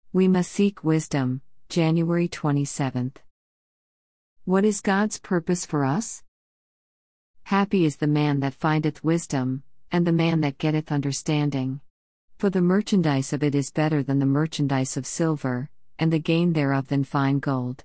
We must seek wisdom, January 27th. What is God's purpose for us? Happy is the man that findeth wisdom, and the man that getteth understanding. For the merchandise of it is better than the merchandise of silver, and the gain thereof than fine gold.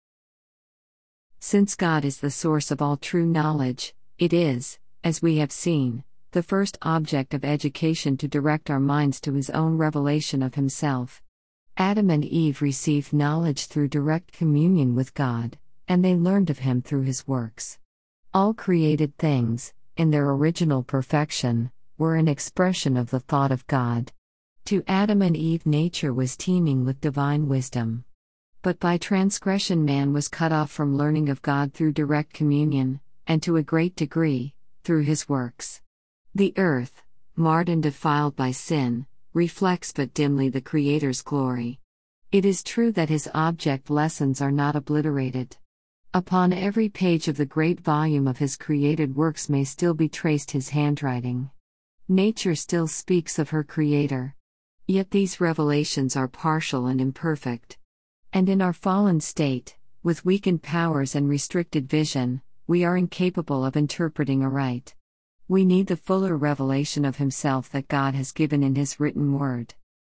Since God is the source of all true knowledge, it is, as we have seen, the first object of education to direct our minds to His own revelation of Himself. Adam and Eve received knowledge through direct communion with God, and they learned of Him through His works. All created things, in their original perfection, were an expression of the thought of God. To Adam and Eve nature was teeming with divine wisdom. But by transgression man was cut off from learning of God through direct communion, and to a great degree, through his works. The earth, marred and defiled by sin, reflects but dimly the Creator's glory. It is true that His object lessons are not obliterated. Upon every page of the great volume of His created works may still be traced His handwriting. Nature still speaks of her Creator. Yet these revelations are partial and imperfect. And in our fallen state, with weakened powers and restricted vision, we are incapable of interpreting aright. We need the fuller revelation of Himself that God has given in His written word.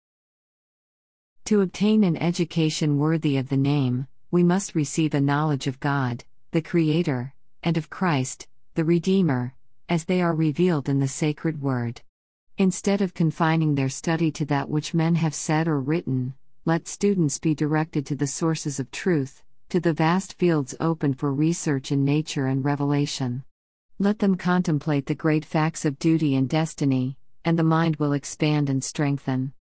To obtain an education worthy of the name, we must receive a knowledge of God, the Creator, and of Christ, the Redeemer, as they are revealed in the sacred word. Instead of confining their study to that which men have said or written, let students be directed to the sources of truth, to the vast fields open for research in nature and revelation. Let them contemplate the great facts of duty and destiny, and the mind will expand and strengthen.